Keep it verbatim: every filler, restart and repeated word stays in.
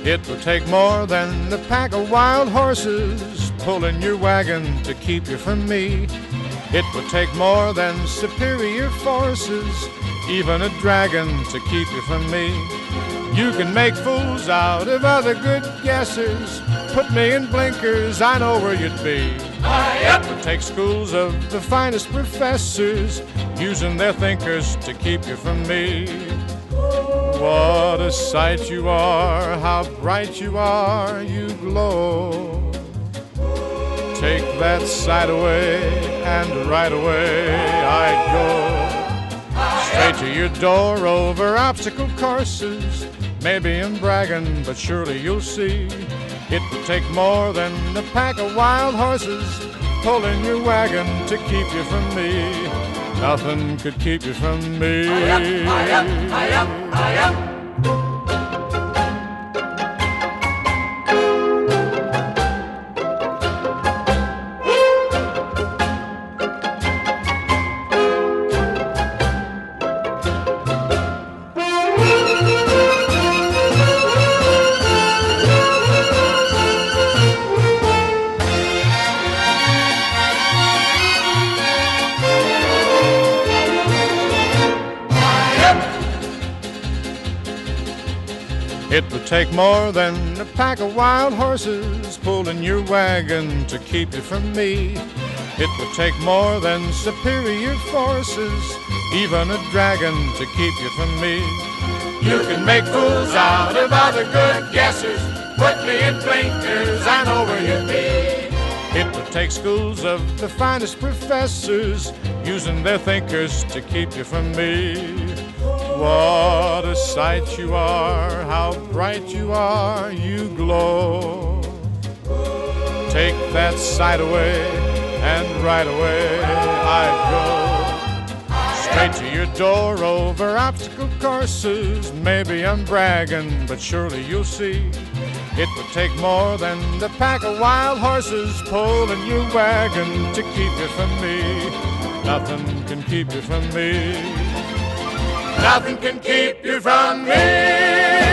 It would take more than a pack of wild horses pulling your wagon to keep you from me. It would take more than superior forces, even a dragon, to keep you from me. You can make fools out of other good guessers. Put me in blinkers, I know where you'd be. It would take schools of the finest professors, using their thinkers to keep you from me. What a sight you are, how bright you are, you glow. Take that sight away, and right away I'd go straight to your door over obstacle courses. Maybe I'm bragging, but surely you'll see it would take more than a pack of wild horses pulling your wagon to keep you from me. Nothing could keep you from me. Hi-up, hi-up, hi-up, hi-up. It would take more than a pack of wild horses pulling your wagon to keep you from me. It would take more than superior forces, even a dragon, to keep you from me. You can make fools out of other good guessers. Put me in blinkers, I know where you'd be. It would take schools of the finest professors, using their thinkers to keep you from me. What a sight you are, how bright you are, you glow. Take that sight away, and right away I'd go straight to your door over obstacle courses. Maybe I'm bragging, but surely you'll see it would take more than a pack of wild horses pulling your wagon to keep you from me. Nothing can keep you from me. Nothing can keep you from me.